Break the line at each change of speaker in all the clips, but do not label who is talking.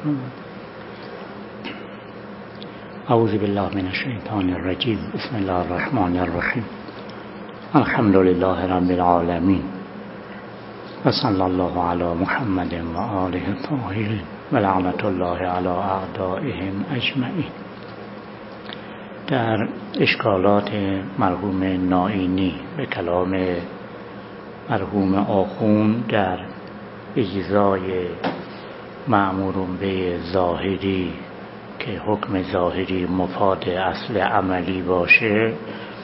اعوذ بالله من الشیطان الرجیم. بسم الله الرحمن الرحیم. الحمد لله رب العالمین و صلی الله علی محمد و آله الطاهرین و لعنت الله علی اعدائهم اجمعین. در اشکالات مرحوم نائینی به کلام مرحوم آخوند در اجزای مأمور به ظاهری که حکم ظاهری مفاد اصل عملی باشه،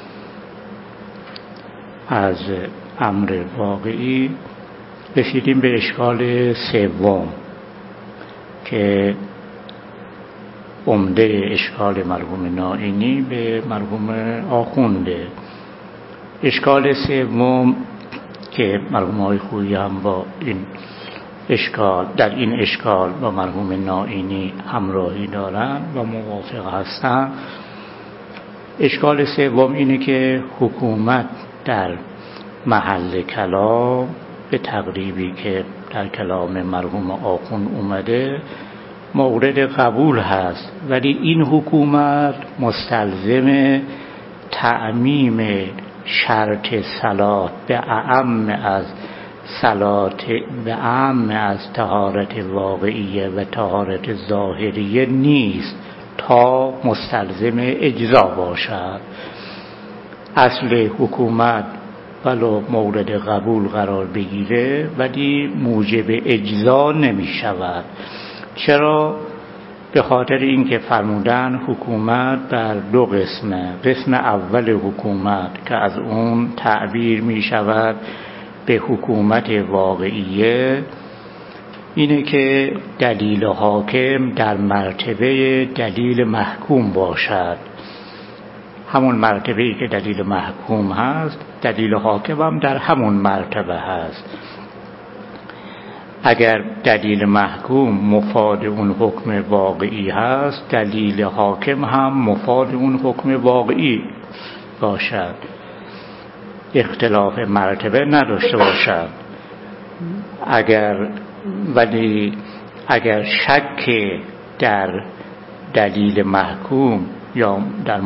از امر واقعی رسیدیم به اشکال سوم که عمده اشکال مرحوم نائینی به مرحوم آخونده. اشکال سوم که مرحوم های خویی هم با این اشکال در این اشکال با مرحوم نائینی همراهی دارن و موافق هستن. اشکال سوم اینه که حکومت در محل کلام به تقریبی که در کلام مرحوم آخوند اومده مورد قبول هست، ولی این حکومت مستلزم تعمیم شرط صلات به اعم از طهارت واقعیه و طهارت ظاهریه نیست تا مستلزم اجزا باشد. اصل حکومت ولو مورد قبول قرار بگیره ولی موجب اجزا نمی شود. چرا؟ به خاطر اینکه فرمودن حکومت بر دو قسمه. قسم اول حکومت که از اون تعبیر می شود به حکومت واقعیه اینه که دلیل حاکم در مرتبه دلیل محکوم باشد. همون مرتبه‌ای که دلیل محکوم هست، دلیل حاکم هم در همون مرتبه هست. اگر دلیل محکوم مفاد اون حکم واقعی هست، دلیل حاکم هم مفاد اون حکم واقعی باشد، اختلاف مرتبه نداشته باشد. اگر شک در دلیل محکوم یا در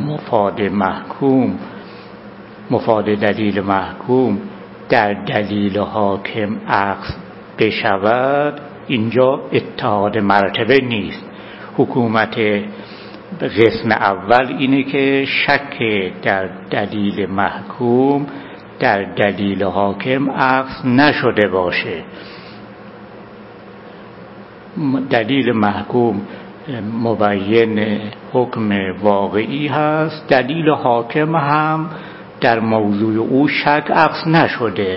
مفاد دلیل محکوم در دلیل حاکم عکس بشود، اینجا اتحاد مرتبه نیست. حکومت قسم اول اینه که شک در دلیل محکوم در دلیل حاکم عکس نشده باشه. دلیل محکوم مبین حکم واقعی هست، دلیل حاکم هم در موضوع او شک عکس نشده.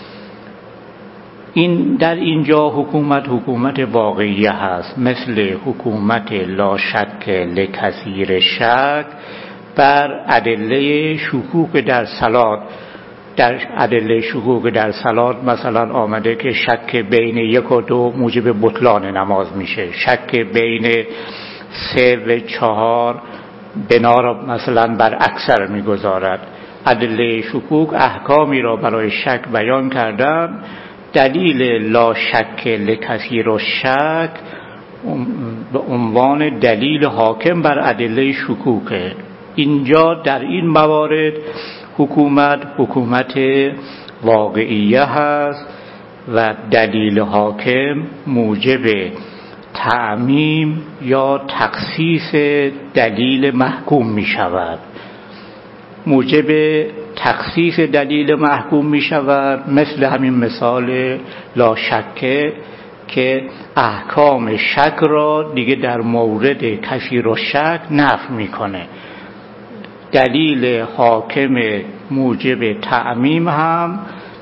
در اینجا حکومت واقعی هست، مثل حکومت لا شک لکثیر شک بر ادله شکوک در صلات. در ادله شکوک در صلات مثلا آمده که شک بین 1 و 2 موجب بطلان نماز میشه، شک بین 3 و 4 بنا را مثلا بر اکثر میگذارد. ادله شکوک احکامی را برای شک بیان کردن. دلیل لا شک لکثیر الشک به عنوان دلیل حاکم بر ادله شکوکه. اینجا در این موارد حکومت واقعیه هست و دلیل حاکم موجب تعمیم یا تخصیص دلیل محکوم می شود. موجب تخصیص دلیل محکوم می شود، مثل همین مثال لا شک که احکام شک را دیگه در مورد کثیر الشک نفی میکنه. دلیل حاکم موجب تعمیم هم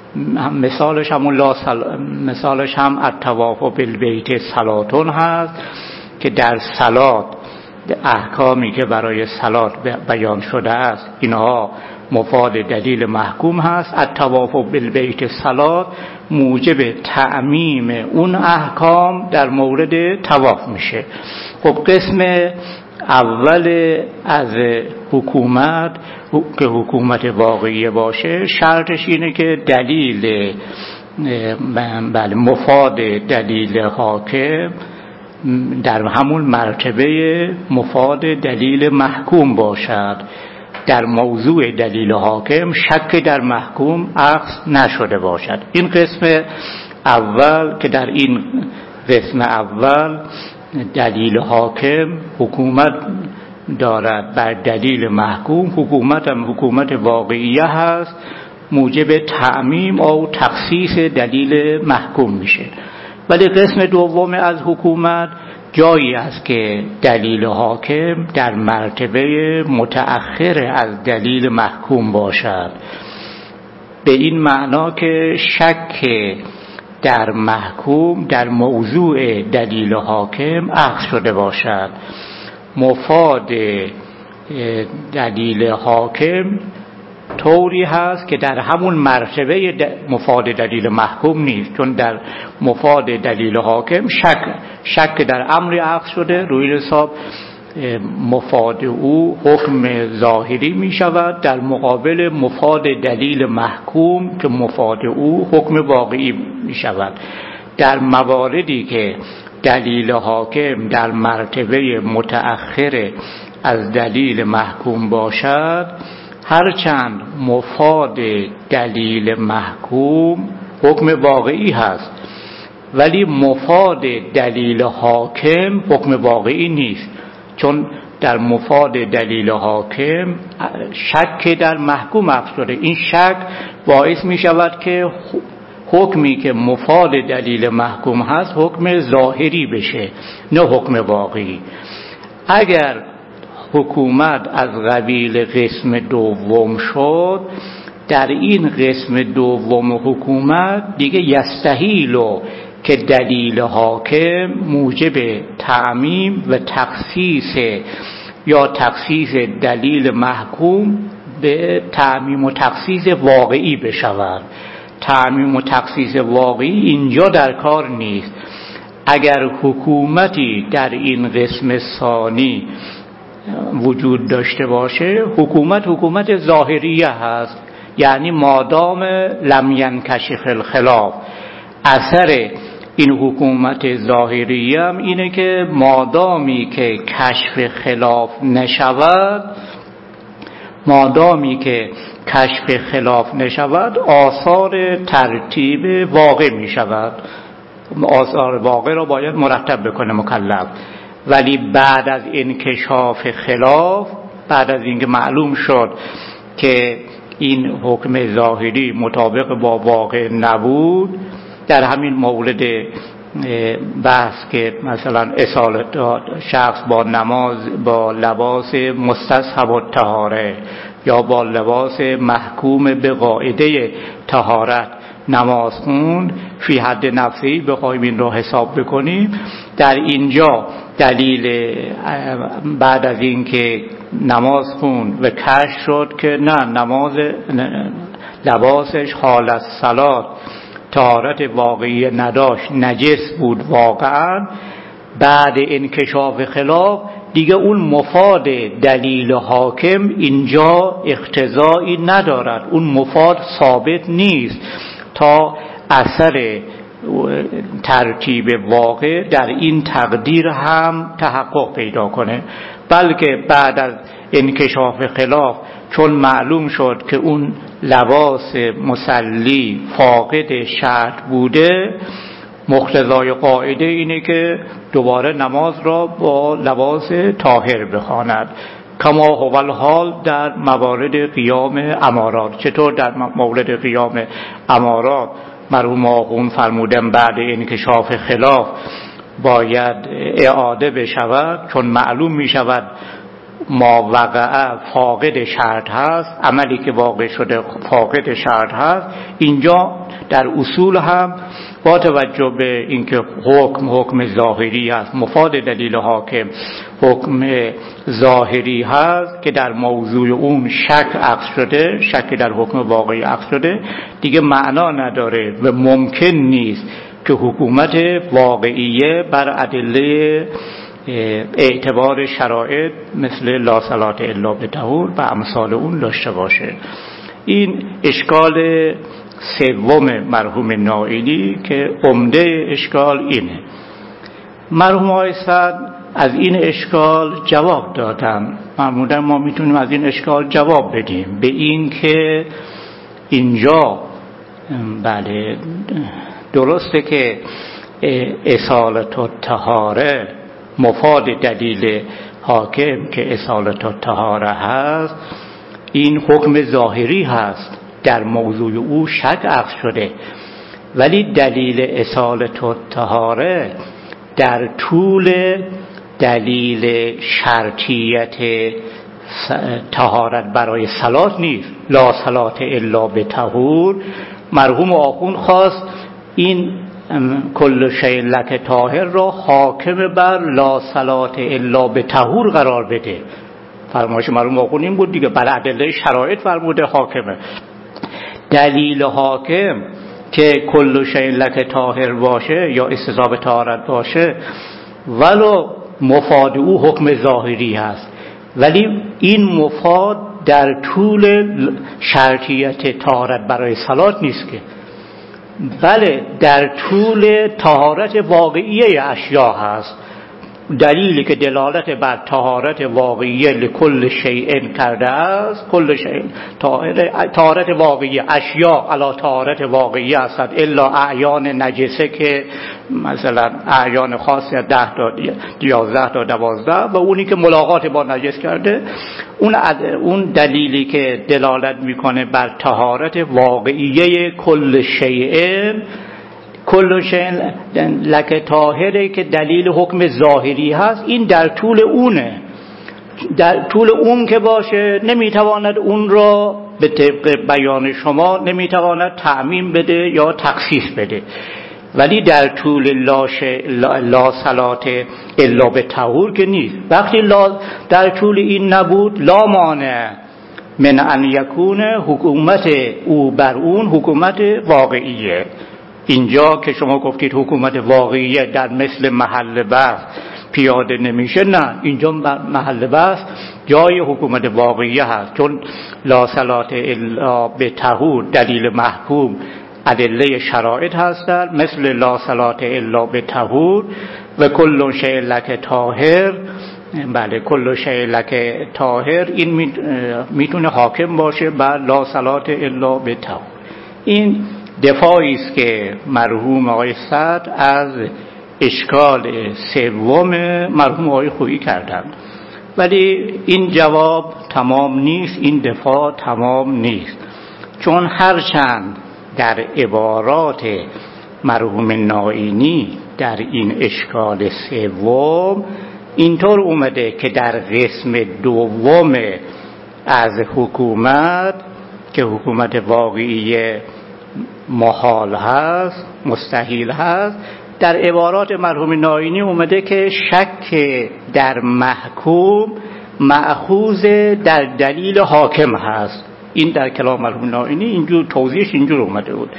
مثالش هم الطواف بالبیت صلاتون هست که در صلات احکامی که برای صلات بیان شده است اینها مفاد دلیل محکوم هست. الطواف بالبیت صلات موجب تعمیم اون احکام در مورد طواف میشه. خب قسم اول از حکومت که حکومت واقعی باشه شرطش اینه که دلیل مفاد دلیل حاکم در همون مرتبه مفاد دلیل محکوم باشد. در موضوع دلیل حاکم شک در محکوم اخذ نشده باشد. این قسم اول که در این قسم اول دلیل حاکم حکومت دارد بر دلیل محکوم، حکومت هم حکومت واقعیه هست، موجب تعمیم و تخصیص دلیل محکوم میشه. ولی قسم دوم از حکومت جایی است که دلیل حاکم در مرتبه متأخر از دلیل محکوم باشد، به این معنا که شک در محکوم در موضوع دلیل حاکم اخذ شده باشد. مفاد دلیل حاکم طوری هست که در همون مرتبه مفاد دلیل محکوم نیست، چون در مفاد دلیل حاکم شک در امری اخذ شده، روی حساب مفاد او حکم ظاهری می شود در مقابل مفاد دلیل محکوم که مفاد او حکم واقعی می شود. در مواردی که دلیل حاکم در مرتبه متأخر از دلیل محکوم باشد، هرچند مفاد دلیل محکوم حکم واقعی هست ولی مفاد دلیل حاکم حکم واقعی نیست، چون در مفاد دلیل حاکم شک در محکوم اخذ شده. این شک باعث می شود که حکمی که مفاد دلیل محکوم هست حکم ظاهری بشه، نه حکم واقعی. اگر حکومت از قبیل قسم دوم شد، در این قسم دوم حکومت دیگه یستحیل که دلیل حاکم موجب تعمیم و تخصیص یا تخصیص دلیل محکوم به تعمیم و تخصیص واقعی بشود. تعمیم و تخصیص واقعی اینجا در کار نیست. اگر حکومتی در این قسم ثانی وجود داشته باشه، حکومت ظاهریه هست، یعنی مادام لم ینکشف الخلاف. اثر این حکومت ظاهریه هم اینه که مادامی که کشف خلاف نشود آثار ترتیب واقع می شود. آثار واقع را باید مرتب بکنه مکلف. ولی بعد از انکشاف خلاف، بعد از اینکه معلوم شد که این حکم ظاهری مطابق با واقع نبود، در همین مورد بحث که مثلا اصالت شخص با نماز با لباس مستصحب الطهاره یا با لباس محکوم به قاعده طهارت نماز خوند، فی حد نفسی بخوایم این را حساب بکنیم، در اینجا دلیل بعد از این که نماز خوند و کشف شد که نه، لباسش حال از صلات طهارت واقعی نداشت، نجس بود واقعا، بعد انکشاف خلاف دیگه اون مفاد دلیل حاکم اینجا اقتضایی ندارد، اون مفاد ثابت نیست تا اثر ترتیب واقع در این تقدیر هم تحقق پیدا کنه. بلکه بعد از انکشاف خلاف چون معلوم شد که اون لباس مصلی فاقد شرط بوده، مقتضای قاعده اینه که دوباره نماز را با لباس طاهر بخواند. کما هو الحال در موارد قیام امارات. چطور در مورد قیام امارات مرحوم آخوند فرمودن بعد انکشاف خلاف باید اعاده بشود، چون معلوم می شود ما وقع فاقد شرط هست، عملی که واقع شده فاقد شرط هست. اینجا در اصول هم با توجه به اینکه حکم ظاهری هست، مفاد دلیل حاکم حکم ظاهری هست که در موضوع اون شک اخذ شده، شک در حکم واقعی اخذ شده، دیگه معنا نداره و ممکن نیست که حکومت واقعیه بر ادله اعتبار شرایط مثل لا صلاة الا بطهور و امثال اون داشته باشه. این اشکال سوم مرحوم نائینی که عمده اشکال اینه. مرحوم آقای سعد از این اشکال جواب دادن. معمولا ما میتونیم از این اشکال جواب بدیم به این که اینجا بله درسته که اصالت الطهاره مفاد دلیل حاکم که اصالت الطهاره هست، این حکم ظاهری هست، در موضوع او شک عقد شده، ولی دلیل اصالت الطهاره در طول دلیل شرطیت طهارت برای صلات نیست. لا صلات الا بطهور. مرحوم آخوند خواست این کل شیء لک طاهر را حاکم بر لا صلات الا بطهور قرار بده. فرمایش مرحوم آخوند این بود دیگه، بر ادله شرایط فرموده حاکمه. دلیل حاکم که کل شیء لک طاهر باشه یا استضافه طهارت باشه، ولو مفاد او حکم ظاهری هست، ولی این مفاد در طول شرطیت طهارت برای صلات نیست که، بله در طول طهارت واقعی اشیا هست. دلیلی که دلالت بر طهارت واقعی لکل شیء کرده است، کل شیء طهارت واقعی اشیا علی طهارت واقعی است، الا اعیان نجسه که مثلا اعیان خاص 10 تا 11 تا 12 و اونی که ملاقات با نجس کرده، اون دلیلی که دلالت میکنه بر طهارت واقعی کل شیء، کل شیء لک طاهره که دلیل حکم ظاهری هست، این در طول اونه. در طول اون که باشه نمیتواند اون را به طبق بیان شما نمیتواند تعمیم بده یا تخصیص بده، ولی در طول لا صلات الا بطهور که نیست. وقتی در طول این نبود، لا مانع من ان یکون حکومت او بر اون حکومت واقعیه. اینجا که شما گفتید حکومت واقعیه در مثل محل بحث پیاده نمیشه، نه، اینجا محل بحث جای حکومت واقعیه هست، چون لا صلات الا بطهور دلیل محکوم ادله شرایط هستند، مثل لا صلات الا بطهور و کل شیء لک طاهر. بله کل شیء لک طاهر این میتونه حاکم باشه بر لا صلات الا بطهور. این دفاعی است که مرحوم آقای سعد از اشکال سوم مرحوم آقای خویی کردند، ولی این جواب تمام نیست، این دفاع تمام نیست، چون هرچند در عبارات مرحوم نائینی در این اشکال سوم اینطور اومده که در قسم دوم از حکومت که حکومت واقعی محال هست، مستحیل هست، در عبارات مرحوم نائینی اومده که شک در محکوم مأخوذ در دلیل حاکم هست. این در کلام مرحوم نائینی اینجور توضیحش اینجور اومده بود،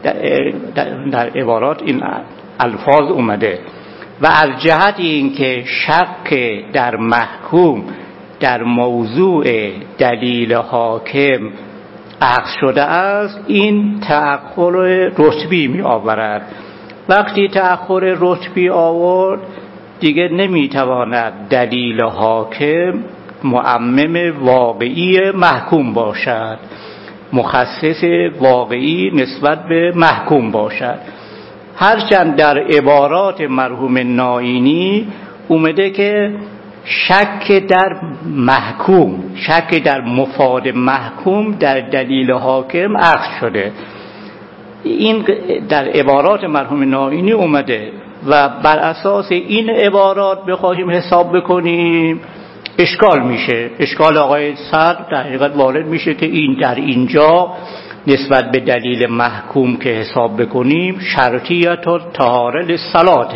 در عبارات این الفاظ اومده و از جهت این که شک در محکوم در موضوع دلیل حاکم عقد شده است، این تأخر رتبی می آورد. وقتی تأخر رتبی آورد دیگه نمیتواند دلیل حاکم معمم واقعی محکوم باشد، مخصص واقعی نسبت به محکوم باشد. هرچند در عبارات مرحوم نائینی اومده که شک در محکوم، شک در مفاد محکوم در دلیل حاکم عقد شده، این در عبارات مرحوم نائینی اومده و بر اساس این عبارات بخواهیم حساب بکنیم اشکال میشه. اشکال آقای سعد در حقیقت وارد میشه که این در اینجا نسبت به دلیل محکوم که حساب بکنیم شرطیت و طهاره للصلات،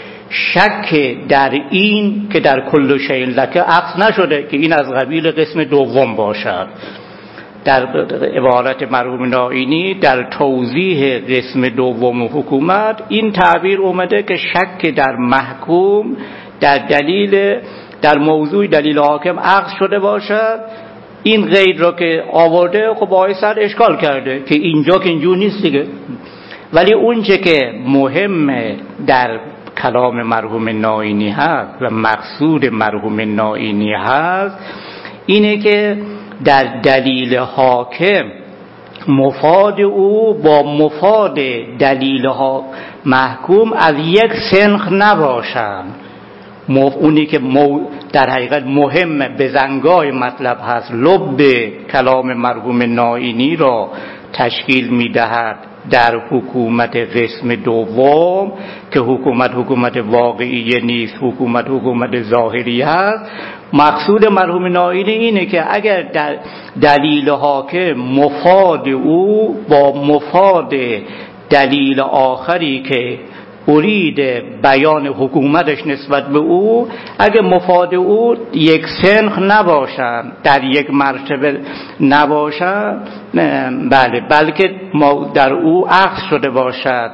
شک در این که در کل شیء لک عقد نشده که این از قبیل قسم دوم باشد. در عبارت مرحوم نائینی در توضیح قسم دوم حکومت این تعبیر اومده که شک در محکوم در دلیل در موضوع دلیل حاکم عقد شده باشد. این قید را که آورده خب آقای سعد اشکال کرده که اینجا که اینجور نیست دیگه، ولی اون چه که مهمه در کلام مرحوم نائینی هست و مقصود مرحوم نائینی هست اینه که در دلیل حاکم مفاد او با مفاد دلیل محکوم از یک سنخ نباشند. اونی که در حقیقت مهم بزنگای مطلب هست، لب کلام مرحوم نائینی را تشکیل می‌دهد در حکومت قسم دوم که حکومت واقعی نیست، حکومت ظاهری هست. مقصود مرحوم نائینی اینه که اگر در دلیل حاکم مفاد او با مفاد دلیل آخری که ارید بیان حکومتش نسبت به او، اگه مفاد او یک سنخ نباشند، در یک مرتبه نباشند، بله، بلکه در او عکس شده باشد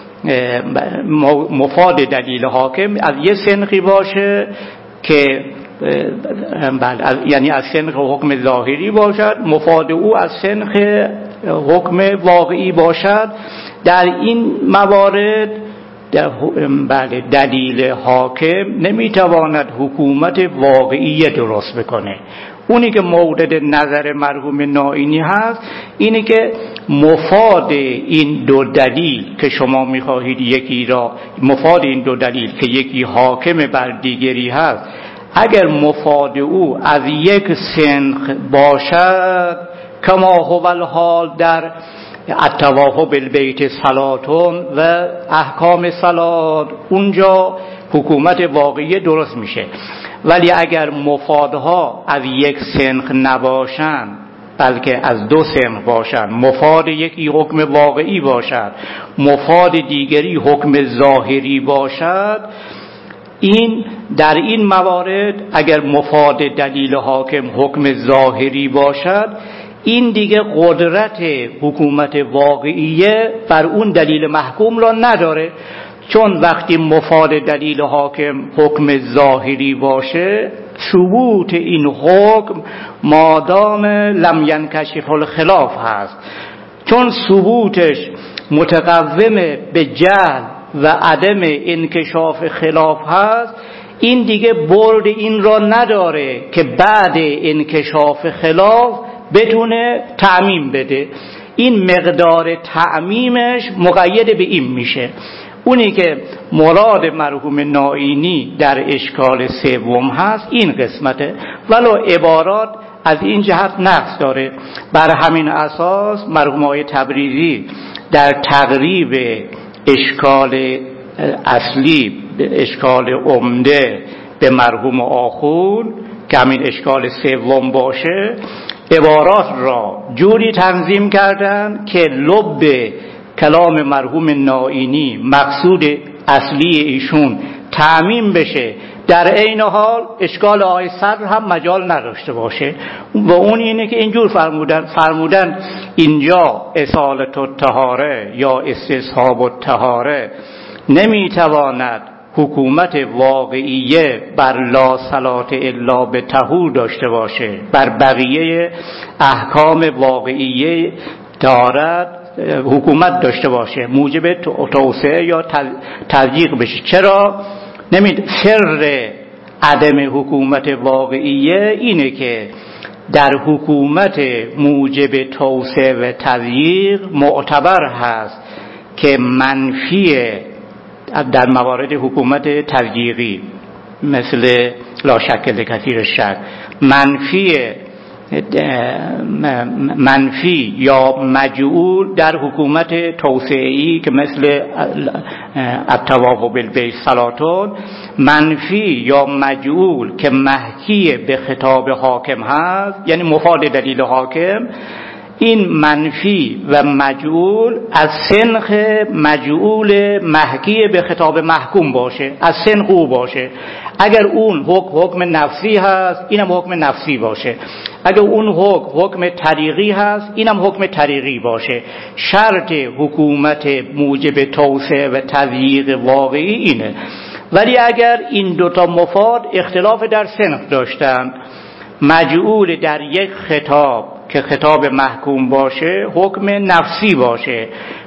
مفاد دلیل حاکم از یک سنخی باشه که بله، یعنی از سنخ حکم ظاهری باشد، مفاد او از سنخ حکم واقعی باشد. در این موارد بله دلیل حاکم نمیتواند حکومت واقعی درست بکنه. اونی که مورد نظر مرحوم نائینی هست اینه که مفاد این دو دلیل که شما میخواهید یکی را، مفاد این دو دلیل که یکی حاکم بر دیگری هست، اگر مفاد او از یک سنخ باشد، کما هو الحال در التواهب البیت صلاتون و احکام صلات، اونجا حکومت واقعی درست میشه. ولی اگر مفادها از یک سنخ نباشند بلکه از دو سنخ باشند، مفاد یکی حکم واقعی باشد، مفاد دیگری حکم ظاهری باشد، این در این موارد اگر مفاد دلیل حاکم حکم ظاهری باشد، این دیگه قدرت حکومت واقعیه بر اون دلیل محکوم را نداره، چون وقتی مفاد دلیل حاکم حکم ظاهری باشه، ثبوت این حکم مادام لم ینکشف الخلاف هست، چون ثبوتش متقوم به جهل و عدم انکشاف خلاف هست، این دیگه برد این را نداره که بعد انکشاف خلاف بتونه تعمیم بده. این مقدار تعمیمش مقید به این میشه. اونی که مراد مرحوم نائینی در اشکال سوم هست این قسمته، ولو عبارات از این جهت نقص داره. بر همین اساس مرحوم آقای تبریزی در تقریب اشکال اصلی، اشکال عمده به مرحوم آخوند که همین اشکال سوم باشه، عبارات را جوری تنظیم کردن که لب کلام مرحوم نائینی، مقصود اصلی ایشون تعمیم بشه، در عین حال اشکال آقای صدر هم مجال نداشته باشه. و اون اینه که اینجور فرمودن اینجا اصالت الطهاره یا استصحاب الطهاره نمیتواند حکومت واقعیه بر لا صلات الا به طهور داشته باشه، بر بقیه احکام واقعیه دارد حکومت داشته باشه، موجب توسعه یا تضییق بشه. چرا؟ سر عدم حکومت واقعیه اینه که در حکومت موجب توسعه و تضییق معتبر هست که منفی در موارد حکومت تضییقی مثل لا شک لکثیر شک، منفی یا مجعول در حکومت توسعه‌ای که مثل التواهب بالبیت صلاتون، منفی یا مجعول که محکی به خطاب حاکم هست، یعنی مفاد دلیل حاکم، این منفی و مجعول از سنخ مجعول محکی به خطاب محکوم باشه، از سنخ او باشه. اگر اون حکم نفسی هست اینم حکم نفسی باشه، اگر اون حکم طریقی هست اینم حکم طریقی باشه. شرط حکومت موجب توسعه و تضییق واقعی اینه. ولی اگر این دوتا مفاد اختلاف در سنخ داشتن، مجعول در یک خطاب که خطاب محکوم باشه حکم نفسی باشه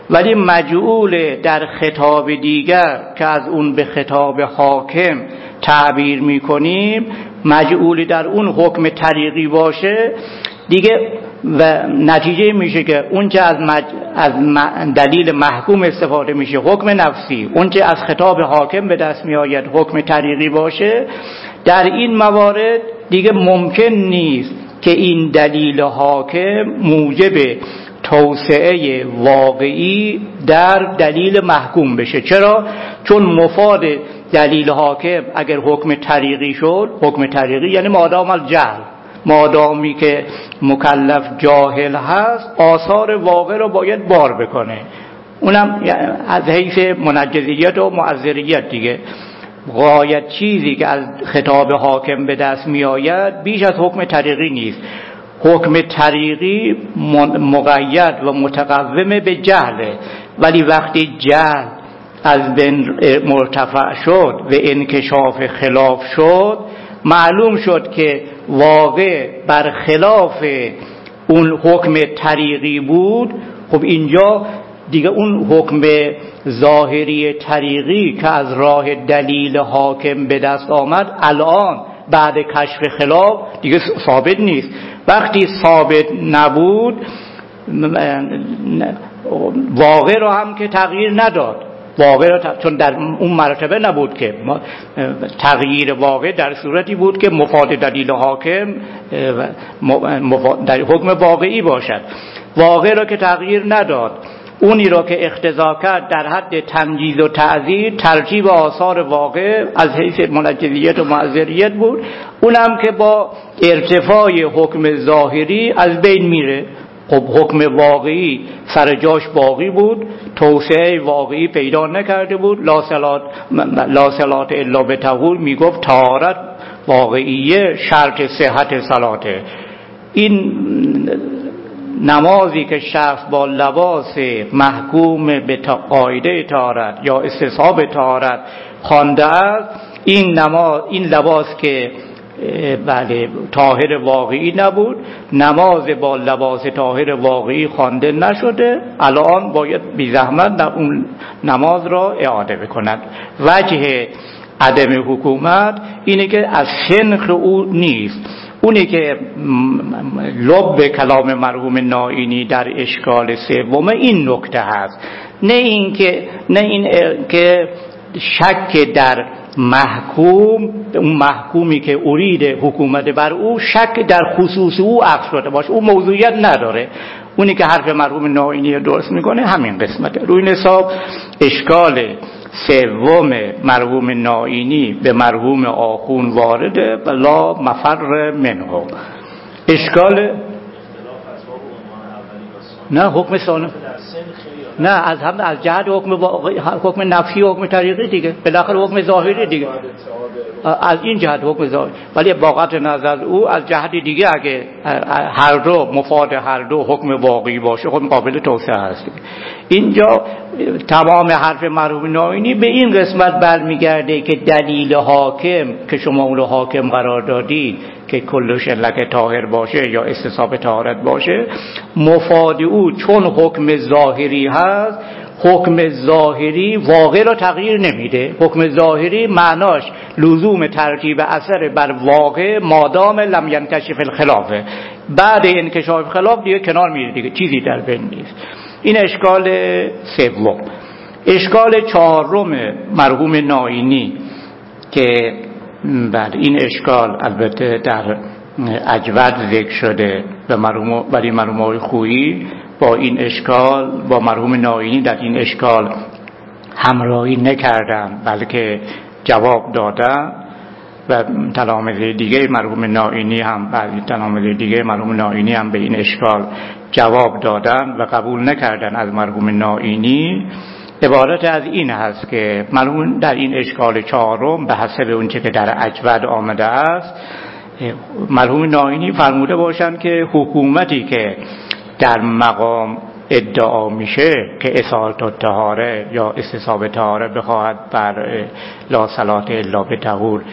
ولی مجعول در خطاب دیگر که از اون به خطاب حاکم تعبیر میکنیم، مجعول در اون حکم طریقی باشه دیگه، و نتیجه میشه که اون چه از دلیل محکوم استفاده میشه حکم نفسی، اون چه از خطاب حاکم به دست میآید حکم طریقی باشه. در این موارد دیگه ممکن نیست که این دلیل حاکم موجب توسعه واقعی در دلیل محکوم بشه. چرا؟ چون مفاد دلیل حاکم اگر حکم طریقی شد، حکم طریقی یعنی مادام الجهل، مادامی که مکلف جاهل هست آثار واقع رو باید بار بکنه، اونم از حیث منجزیت و معذریت دیگه. غایت چیزی که از خطاب حاکم به دست می آید بیش از حکم طریقی نیست. حکم طریقی مقید و متقوم به جهله، ولی وقتی جهل از بین مرتفع شد و انکشاف خلاف شد، معلوم شد که واقع برخلاف اون حکم طریقی بود. خب اینجا دیگه اون حکم ظاهری طریقی که از راه دلیل حاکم به دست آمد الان بعد کشف خلاف دیگه ثابت نیست. وقتی ثابت نبود واقع رو هم که تغییر نداد، واقع رو چون در اون مرتبه نبود که تغییر واقع در صورتی بود که مفاد دلیل حاکم در حکم واقعی باشد. واقع رو که تغییر نداد، اونی رو که اقتضا کرد در حد تمجیز و تعزیر ترتیب آثار واقع از حیث منجزیت و معذریت بود، اونم که با ارتفاع حکم ظاهری از بین میره. خب حکم واقعی سر جاش باقی بود، توسعه واقعی پیدا نکرده بود. لا صلات الا بطهور میگفت طهارت واقعیه شرط صحت صلاته. این نمازی که شخص با لباس محکوم به قاعده طهارت یا استصحاب طهارت خوانده است، این لباس که بله طاهر واقعی نبود، نماز با لباس طاهر واقعی خوانده نشده، الان باید بی زحمت اون نماز را اعاده بکند. وجه عدم حکومت اینه که از سنخ او نیست. اونی که لب کلام مرحوم نائینی در اشکال سوم این نکته هست، نه این که شک در محکوم، اون محکومی که ارید حکومت بر او، شک در خصوص او عقل شده باشه، او موضوعیت نداره. اونی که حرف مرحوم نائینی درست میکنه همین قسمته. روی این حساب اشکال سوم مرحوم نائینی به مرحوم آخون وارده و لا مفر منه. اشکال نه حکم ثانی نه از جهت حکم نفسی و حکم طریقی دیگه، بالاخره حکم ظاهری دیگه، از این جهت حکم ظاهری. ولی با قطع نظر او از جهت دیگه اگه هر دو مفاد هر دو حکم واقعی باشه خب قابل توسعه هست. اینجا تمام حرف مرحوم نائینی به این قسمت برمیگرده که دلیل حاکم که شما اون رو حاکم قرار دادید که کلش لک طاهر باشه یا استصحاب طهارت باشه، مفاد او چون حکم ظاهری هست، حکم ظاهری واقع را تغییر نمیده. حکم ظاهری معناش لزوم ترتیب اثر بر واقع مادام لم ینکشف الخلافه. بعد انکشاف خلاف دیگه کنار میره دیگه، چیزی در بین نیست. این اشکال سوم. اشکال چهارم مرحوم نائینی که بعد این اشکال البته در اجود ذکر شده و مرحوم خویی با این اشکال با مرحوم نائینی در این اشکال همراهی نکردن، بلکه جواب دادن و تلامذه دیگه مرحوم نائینی هم به این اشکال جواب دادن و قبول نکردن از مرحوم نائینی. عبارت از این هست که مرحوم در این اشکال چهارم به حسب اون چه که در اجود آمده است، مرحوم نائینی فرموده باشند که حکومتی که در مقام ادعا میشه که اصالت الطهاره یا استصحاب طهاره بخواهد بر لا صلات الا بطهور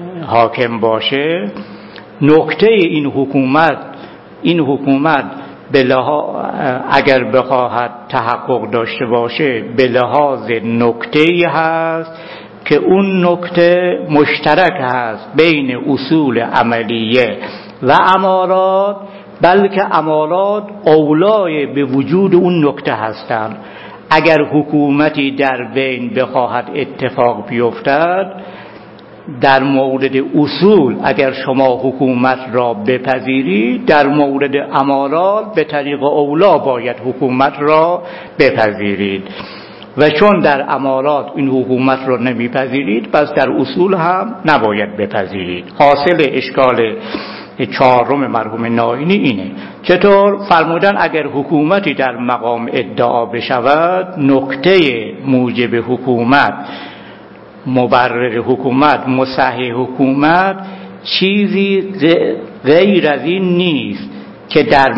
حاکم باشه، نکته این حکومت اگر بخواهد تحقق داشته باشه به لحاظ نکته‌ای هست که اون نکته مشترک هست بین اصول عملیه و امارات، بلکه امارات اولای به وجود اون نکته هستند. اگر حکومتی در بین بخواهد اتفاق بیفتد، در مورد اصول اگر شما حکومت را بپذیرید، در مورد امارات به طریق اولا باید حکومت را بپذیرید و چون در امارات این حکومت را نمیپذیرید، پس در اصول هم نباید بپذیرید. حاصل اشکال چهارم مرحوم ناینی اینه. چطور؟ فرمودن اگر حکومتی در مقام ادعا بشود، نکته موجب حکومت، مبرر حکومت، مصحح حکومت چیزی غیر از این نیست که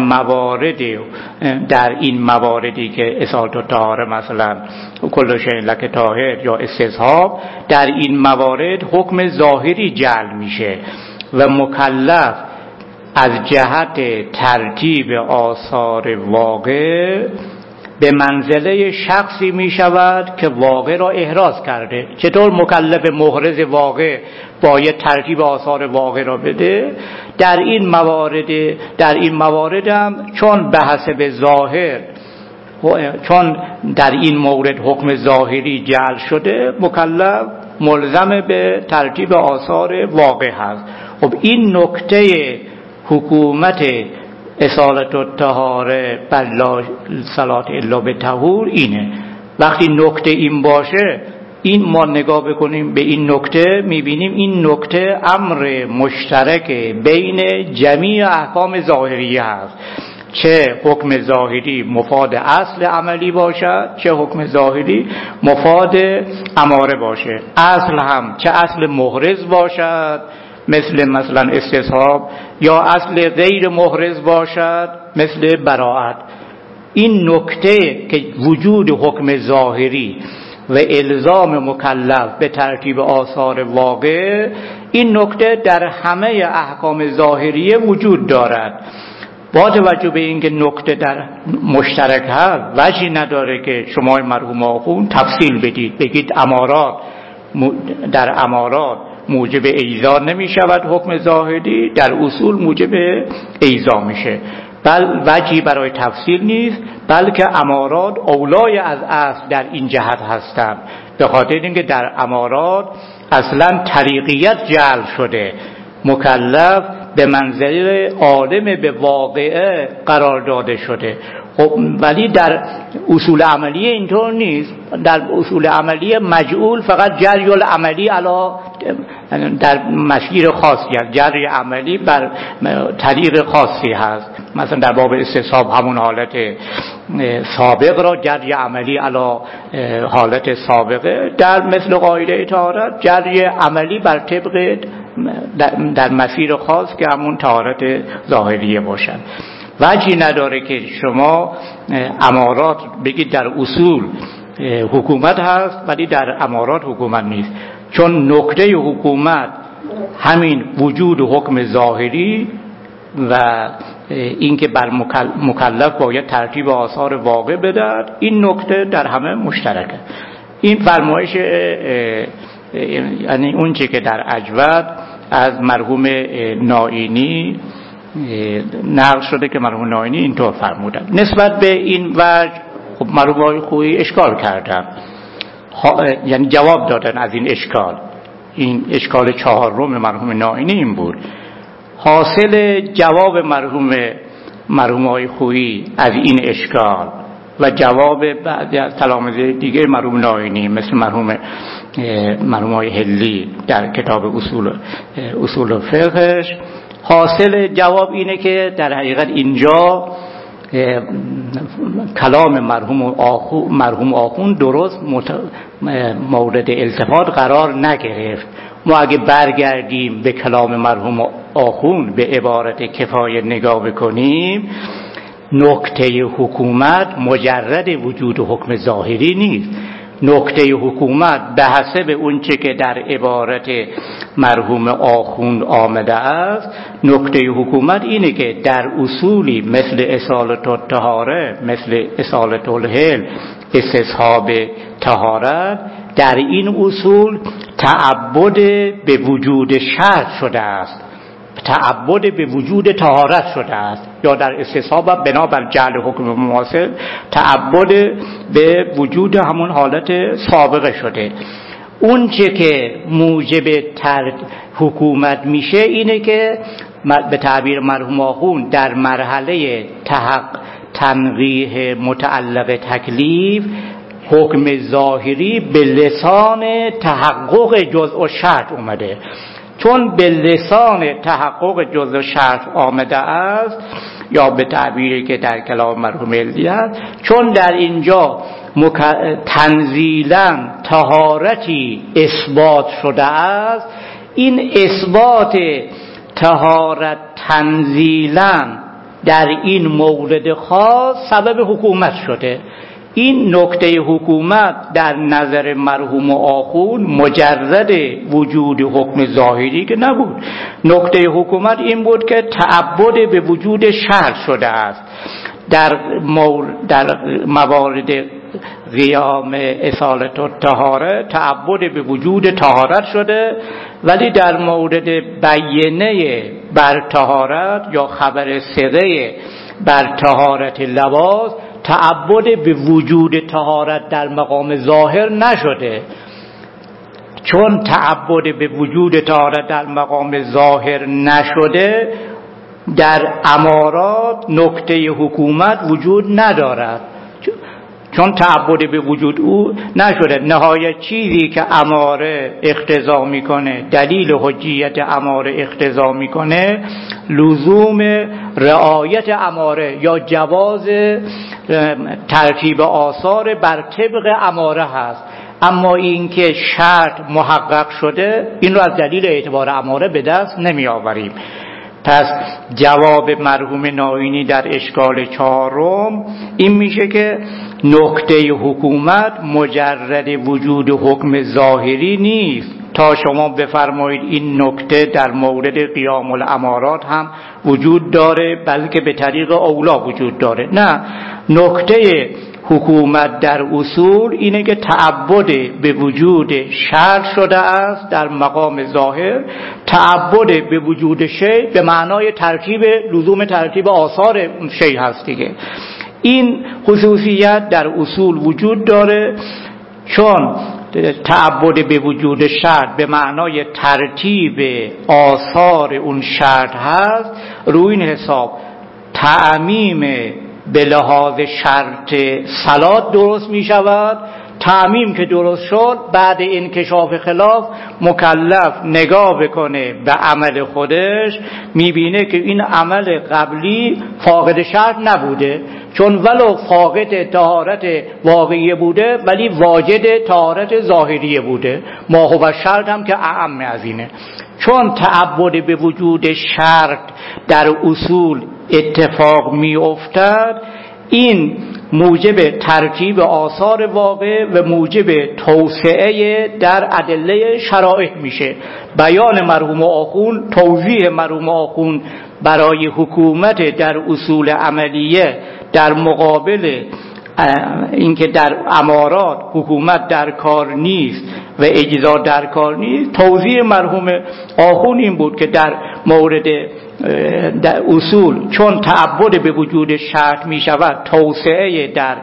در این مواردی که اصالت الطهاره مثلا کل شیء لک طاهر یا استصحاب، در این موارد حکم ظاهری جعل میشه و مکلف از جهت ترتیب آثار واقع به منزله شخصی می شود که واقع را احراز کرده. چطور مکلف محرز واقع باید ترتیب آثار واقع را بده؟ در این موارد هم چون به حسب ظاهر، چون در این مورد حکم ظاهری جعل شده، مکلف ملزم به ترتیب آثار واقع هست. خب این نکته حکومت اصالت الطهاره بر لا صلات الا بطهور اینه. وقتی نکته این باشه، این ما نگاه بکنیم به این نکته، میبینیم این نکته امر مشترک بین جمیع احکام ظاهریه هست، چه حکم ظاهری مفاد اصل عملی باشد، چه حکم ظاهری مفاد اماره باشه. اصل هم چه اصل محرز باشد مثلا استصحاب، یا اصل غیر محرز باشد مثل براءت. این نکته که وجود حکم ظاهری و الزام مکلف به ترتیب آثار واقع، این نکته در همه احکام ظاهریه وجود دارد. با توجه به اینکه نکته در مشترک هست، وجهی نداره که شما مرحوم آخوند تفصیل بدید، بگید در امارات موجب ایذا نمی شود حکم ظاهری، در اصول موجب ایذا میشه. وجهی برای تفصیل نیست، بلکه امارات اولای از اصل در این جهت هستند، به خاطر اینکه در امارات اصلا طریقیت جعل شده، مکلف به منزله عالم به واقعه قرار داده شده. ولی در اصول عملی اینطور نیست. در اصول عملی مجعول فقط جری العملی در مسیر خاصی هست، جری عملی بر طریق خاصی هست. مثلا در باب استصحاب همون حالت سابق را جری عملی حالت سابقه، در مثل قاعده طهارت جری عملی بر طبق در مسیر خاص که همون طهارت ظاهریه باشد. وجهی نداره که شما امارات بگید در اصول حکومت هست ولی در امارات حکومت نیست، چون نکته حکومت همین وجود حکم ظاهری و اینکه بر مکلف باید ترتیب آثار واقع بدهد، این نکته در همه مشترکه. این فرمایش یعنی اون چه که در اجود از مرحوم ناینی نقل شده که مرحوم ناینی اینطور فرمودن. نسبت به این وجه خب مرحوم آقای خویی اشکال کردن، یعنی جواب دادن از این اشکال. این اشکال چهارم مرحوم ناینی این بود. حاصل جواب مرحوم آقای خویی از این اشکال و جواب بعضی از تلامذه دیگه مرحوم ناینی مثل مرحوم آقای هلی در کتاب اصول فقهش، حاصل جواب اینه که در حقیقت اینجا کلام مرحوم آخوند درست مورد التفات قرار نگرفت. ما اگه برگردیم به کلام مرحوم آخوند به عبارت کفایه نگاه بکنیم، نکته حکومت مجرد وجود حکم ظاهری نیست، نکته حکومت به حسب اونچه که در عبارت مرحوم آخوند آمده است، نکته حکومت اینه که در اصولی مثل اصالة الطهاره، مثل اصالة الحل، استصحاب طهارت، در این اصول تعبد به وجود شرط شده است، تعبد به وجود طهارت شده است، یا در استصحاب بنابر جعل حکم مماثل تعبد به وجود همون حالت سابقه شده. اون چه که موجب حکومت میشه اینه که به تعبیر مرحوم آخوند در مرحله تنقیح متعلق تکلیف حکم ظاهری به لسان تحقق جزء و شرط اومده. چون به لسان تحقق جزء و شرط آمده است، یا به تعبیری که در کلام مرحوم الدی است، چون در اینجا تنزیلا طهارتی اثبات شده است، این اثبات طهارت تنزیلا در این مورد خاص سبب حکومت شده. این نکته حکومت در نظر مرحوم آخوند مجرد وجود حکم ظاهری که نبود. نکته حکومت این بود که تعبد به وجود شرط شده است. در موارد قیام اصالة الطهاره تعبد به وجود طهارت شده، ولی در مورد بیینه بر طهارت یا خبر ثقه بر طهارت لباس تعبد به وجود طهارت در مقام ظاهر نشده. چون تعبد به وجود طهارت در مقام ظاهر نشده، در امارات نکته حکومت وجود ندارد. چون تعبد به وجود او نشده، نهایت چیزی که اماره اقتضا میکنه، دلیل حجیت اماره اقتضا میکنه، لزوم رعایت اماره یا جواز ترتیب آثار بر طبق اماره هست. اما این که شرط محقق شده، این رو از دلیل اعتبار اماره به دست نمی آوریم. پس جواب مرحوم ناینی در اشکال 4 این میشه که نکته حکومت مجرد وجود حکم ظاهری نیست تا شما بفرمایید این نکته در مورد قیام الامارات هم وجود داره، بلکه به طریق اولا وجود داره. نه، نکته حکومت در اصول اینه که تعبد به وجود شرط شده است در مقام ظاهر. تعبد به وجود شیء به معنای لزوم ترتیب آثار شیء هست دیگه. این خصوصیت در اصول وجود داره، چون تعبد به وجود شرط به معنای ترتیب آثار اون شرط هست. روی این حساب تعمیم به لحاظ شرط صلات درست می شود. تعمیم که درست شد، بعد انکشاف خلاف مکلف نگاه بکنه به عمل خودش، میبینه که این عمل قبلی فاقد شرط نبوده، چون ولو فاقد طهارت واقعی بوده ولی واجد طهارت ظاهری بوده. ما هو شرط هم که اعم از اینه. چون تعبد به وجود شرط در اصول اتفاق می افتد، این موجب ترتیب آثار واقع و موجب توسعه در ادله شرائع میشه. بیان مرحوم آخوند، توضیح مرحوم آخوند برای حکومت در اصول عملیه در مقابل اینکه در امارات حکومت در کار نیست و اجزا در کار نیست، توضیح مرحوم آخوند این بود که در مورد در اصول چون تعبد به وجود شرط می شود، توسعه در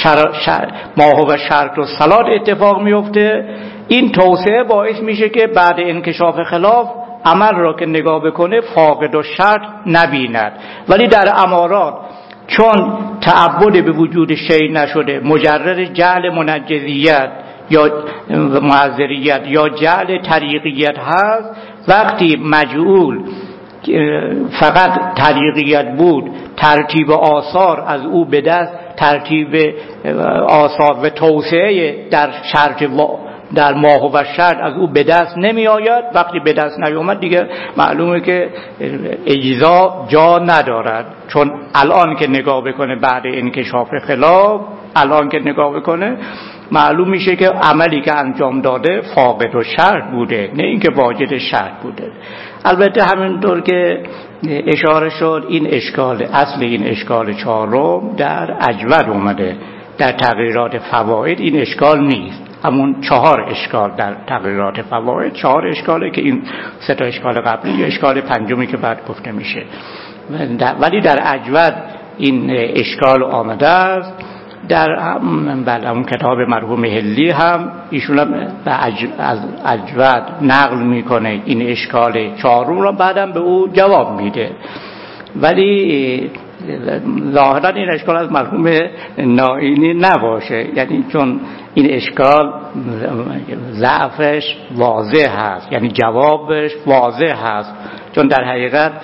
ما هو شرط و صلات اتفاق می افته. این توسعه باعث میشه که بعد انکشاف خلاف عمل را که نگاه بکنه فاقد و شرط نبیند. ولی در امارات چون تعبد به وجود شیء نشده، مجرد جعل منجزیت یا معذریت یا جعل طریقیت هست، وقتی مجعول فقط طریقیت بود، ترتیب آثار از او به دست، ترتیب آثار و توسعه در شرط در ماه و شرط از او به دست نمی آید. وقتی به دست نیامد دیگه معلومه که اجزا جا ندارد. چون الان که نگاه بکنه بعد انکشاف خلاف، الان که نگاه بکنه معلوم میشه که عملی که انجام داده فاقد و شرط بوده، نه اینکه واجد شرط بوده. البته همینطور که اشاره شد، این اشکال، اصل این اشکال چهارم در اجود اومده. در تغییرات فواید این اشکال نیست. همون 4 اشکال در تغییرات فواید 4 اشکاله که این 3 تا اشکال قبلی یا اشکال پنجمی که بعد گفته میشه. ولی در اجود این اشکال آمده است. در همون کتاب مرحوم هلی هم ایشون از اجود نقل میکنه این اشکال 4 رو، بعدم به او جواب میده. ولی ظاهرا این اشکال از مرحوم نائینی نباشه، یعنی چون این اشکال ضعفش واضح هست، یعنی جوابش واضح هست، چون در حقیقت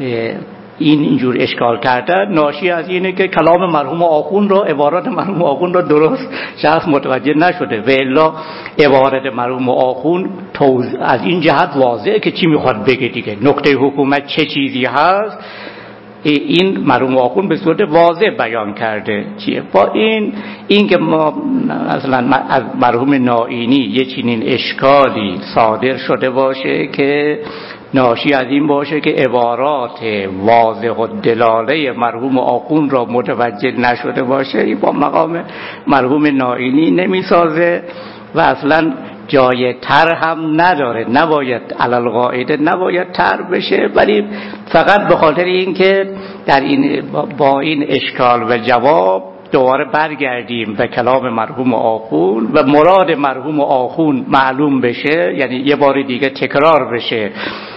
اینجور اشکال کردن ناشی از اینه که کلام مرحوم آخوند رو، عبارات مرحوم آخوند رو درست شخص متوجه نشده. و الا عبارت مرحوم آخوند از این جهت واضحه که چی میخواد بگه دیگه، نکته حکومت چه چیزی هست، این مرحوم آخوند به صورت واضح بیان کرده چیه. با این که ما مثلا از مرحوم نائینی یه چنین اشکالی صادر شده باشه که ناشی از این باشه که عبارات واضح و دلاله مرحوم آخوند را متوجه نشده باشه، این با مقام مرحوم نائینی نمیسازه و اصلا جای تر هم نداره، نباید علل قاعده نباید تر بشه، ولی فقط به خاطر این که در این با این اشکال و جواب دوباره برگردیم به کلام مرحوم آخوند و مراد مرحوم آخوند معلوم بشه، یعنی یه بار دیگه تکرار بشه.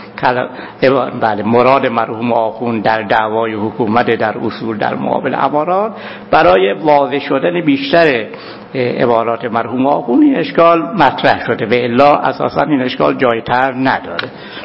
بله، مراد مرحوم آخوند در دعوای حکومت در اصول در مقابل امارات، برای واضح شدن بیشتر عبارات مرحوم آخوند این اشکال مطرح شده، و الا اساسا این اشکال جای تر نداره.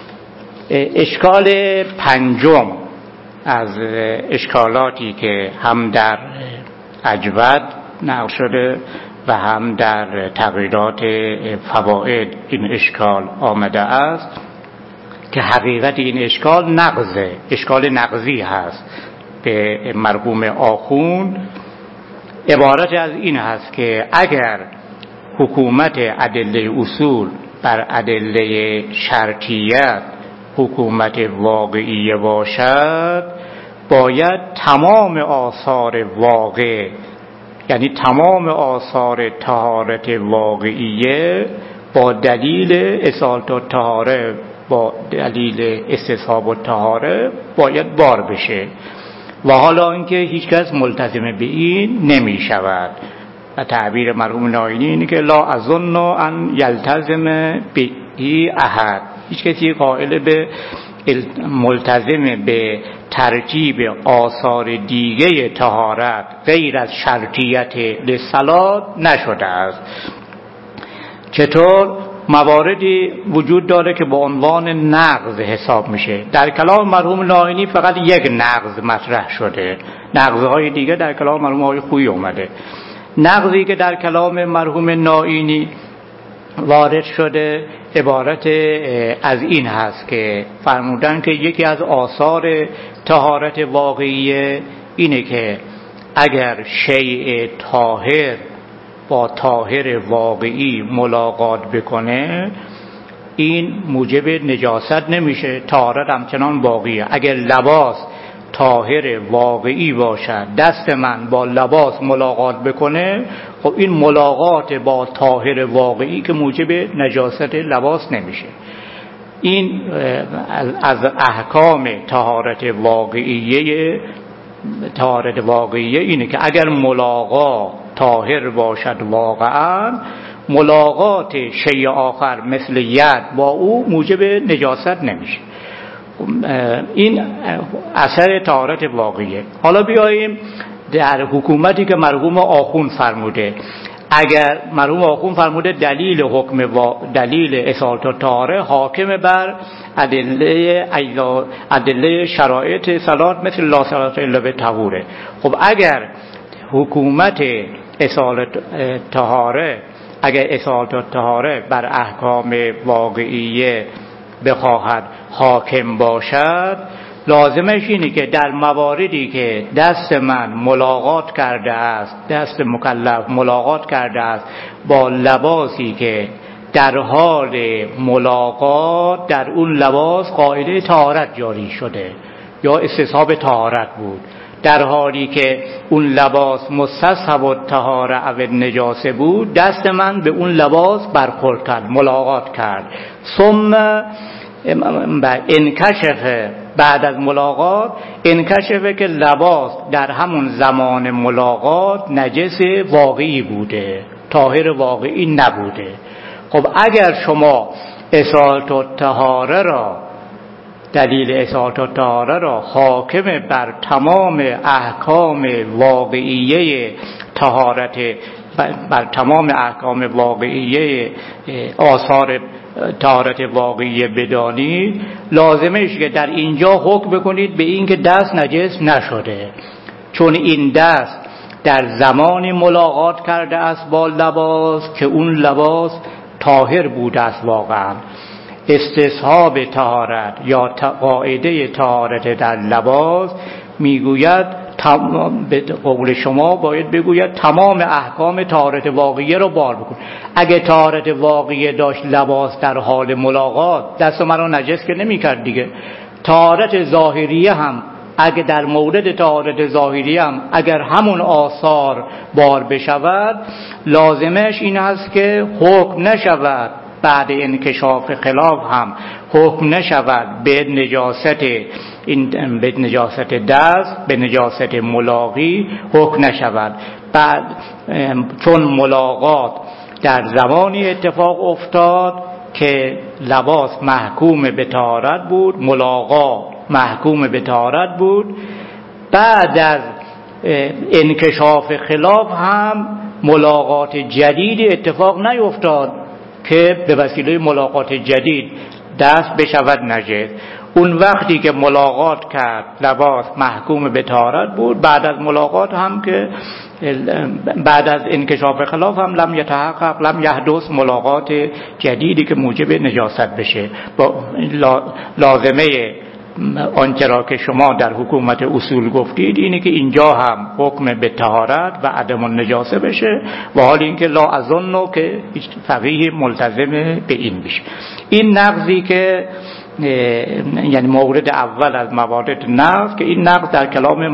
اشکال پنجم از اشکالاتی که هم در اجود نقل شده و هم در تغییرات فواید این اشکال آمده است که حقیقت این اشکال نقضه، اشکال نقضی هست به مرحوم آخوند. عبارت از این هست که اگر حکومت ادله اصول بر ادله شرطیت حکومت واقعی باشد، باید تمام آثار واقع، یعنی تمام آثار طهارت واقعیه با دلیل اصالت و طهاره، با دلیل استصحاب و طهاره باید بار بشه، و حالا اینکه هیچ کس ملتزم به این نمی شود. و تعبیر مرحوم نائینی اینه که لا اظن ان یلتزم به احد، هیچ کسی قائل به ملتزم به ترتیب آثار دیگه طهارت غیر از شرطیت للصلاة نشده است. چطور؟ مواردی وجود داره که با عنوان نقض حساب میشه. در کلام مرحوم نائینی فقط یک نقض مطرح شده، نقضهای دیگه در کلام مرحوم آقای خویی اومده. نقضی که در کلام مرحوم نائینی وارد شده عبارت از این هست که فرمودن که یکی از آثار طهارت واقعی اینه که اگر شیء طاهر با طاهر واقعی ملاقات بکنه، این موجب نجاست نمیشه، طهارت همچنان باقیه. اگر لباس طاهر واقعی باشد، دست من با لباس ملاقات بکنه، خب این ملاقات با طاهر واقعی که موجب نجاست لباس نمیشه. این از احکام طهارت واقعیه اینه که اگر ملاقات طاهر باشد واقعا، ملاقات شیء آخر مثل ید با او موجب نجاست نمیشه. این اثر طهارت واقعیه. حالا بیاییم در حکومتی که مرحوم آخوند فرموده. اگر مرحوم آخوند فرموده دلیل اصالت و طهاره حاکم بر ادله شرایط صلات مثل لا صلات الا بطهوره. خب اگر حکومت اصالت طهاره، اگر اصالت و طهاره بر احکام واقعیه بخواهد حاکم باشد، لازمش اینه که در مواردی که دست من ملاقات کرده است، دست مکلف ملاقات کرده است با لباسی که در حال ملاقات در اون لباس قاعده طهارت جاری شده یا استصحاب طهارت بود، در حالی که اون لباس مستصحب الطهاره او نجاسه بود، دست من به اون لباس برخورد کرد، ملاقات کرد. ثم انکشف، بعد از ملاقات انکشفه که لباس در همون زمان ملاقات نجس واقعی بوده، طاهر واقعی نبوده. خب اگر شما اصالت الطهاره را، دلیل اصالت الطهاره را حاکم بر تمام احکام واقعیه طهارت، بر تمام احکام واقعیه آثار طهارت واقعیه بدانید، لازمه که در اینجا حکم بکنید به این که دست نجس نشده، چون این دست در زمان ملاقات کرده است با لباس که اون لباس طاهر بوده است. واقعا استصحاب طهارت یا قاعده طهارت در لباس میگوید، به قول شما باید بگوید تمام احکام طهارت واقعیه رو بار بکن. اگه طهارت واقعیه داشت لباس در حال ملاقات، دست من رو نجس که نمی کرد دیگه. طهارت ظاهریه هم اگه در مورد طهارت ظاهریه هم اگر همون آثار بار بشود، لازمش این هست که حکم نشود بعد انکشاف خلاف هم حکم نشود به نجاست این، به نجاست دست، به نجاست ملاقی حکم نشود. بعد چون ملاقات در زمانی اتفاق افتاد که لباس محکوم به طهارت بود، ملاقات محکوم به طهارت بود، بعد از انکشاف خلاف هم ملاقات جدید اتفاق نیفتاد که به وسیله ملاقات جدید دست بشود نجس. اون وقتی که ملاقات کرد لباس محکوم به طهارت بود، بعد از ملاقات هم که بعد از انکشاف خلاف هم لم یتحقق، لم یحدث ملاقات جدیدی که موجب نجاست بشه. با لازمه آنچه را که شما در حکومت اصول گفتید اینه که اینجا هم حکم به طهارت و عدم النجاسه بشه، و حال اینکه لا اظن که فقیه ملتزم به این بشه. این نقضی که یعنی مورد اول از موارد نقض، که این نقض در کلام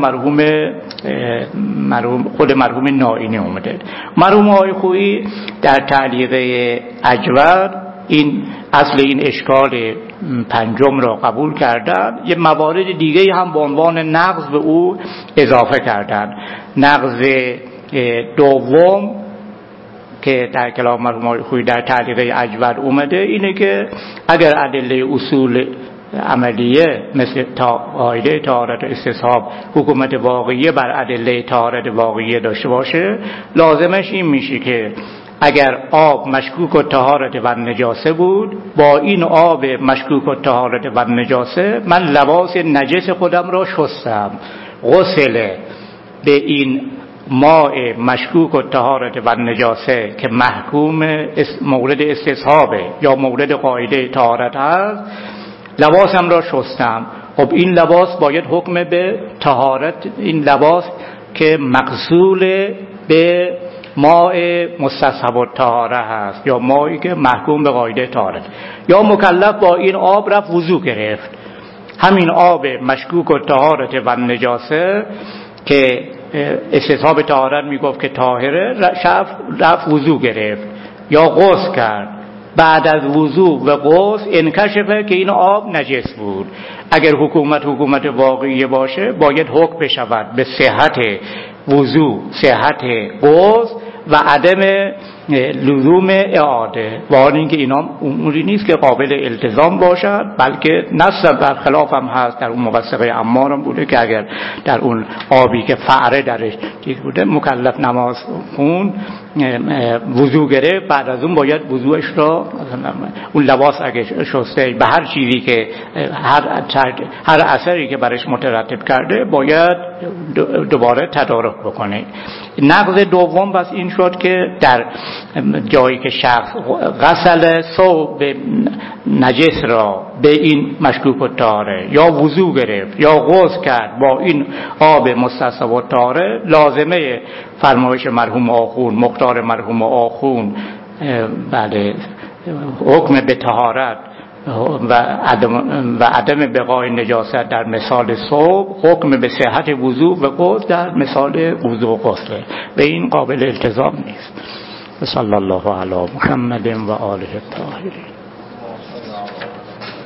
خود مرحوم نائینی اومده. مرحوم آقای خویی در تعلیق اجود این اصل این اشکال پنجم را قبول کردن، یه موارد دیگه هم به عنوان نقض به او اضافه کردن. نقض دوم که در کلام مرحوم خویی در تعلیق اجود اومده اینه که اگر ادله اصول عملیه مثل قاعده طهارت و استصحاب حکومت واقعیه بر ادله طهارت واقعیه داشته باشه، لازمش این میشه که اگر آب مشکوک و طهارت و نجاسه بود، با این آب مشکوک و طهارت و نجاسه من لباس نجس خودم را شستم، غسل به این ماء مشکوک و طهارت و نجاسه که محکوم مورد استصحابه یا مورد قاعده طهارت هست، لباسم را شستم. خب این لباس باید حکم به طهارت، این لباس که مغسول به ماء مستصحب الطهاره هست یا مائی که محکوم به قاعده طهارت، یا مکلف با این آب رفت وضو گرفت، همین آب مشکوک و طهارت و نجاسه که استصحاب طهارت میگفت که طاهره، رفت وضو گرفت یا غسل کرد، بعد از وضو و غسل انکشفه که این آب نجس بود. اگر حکومت واقعی باشه باید حکم بشود به صحت وضو، صحت غسل و عدم لزوم اعاده، و حال اینکه اینا اموری نیست که قابل التزام باشد، بلکه نص بر خلاف هم هست. در اون موثقه عمار هم بوده که اگر در اون آبی که فعره درش چیز بوده مکلف نماز خون وضو گرفت، بعد از اون باید وضوش را اون لباس اگه شسته به هر چیزی که هر اثری که برش مترتب کرده باید دوباره تدارک بکنه. نقض دوم بس این شد که در جایی که شخص غسل ثوب نجس را به این مشکوک الطهاره یا وضو گرفت یا غسل کرد با این آب مستصحب الطهاره، لازمه فرمایش مرحوم آخوند، مختار مرحوم آخوند، بله، حکم به طهارت و عدم بقای نجاست در مثال ثوب، حکم به صحت وضو و غسل در مثال وضو و غسل، به این قابل التزام نیست. صلی الله علی محمد و آله الطاهرین.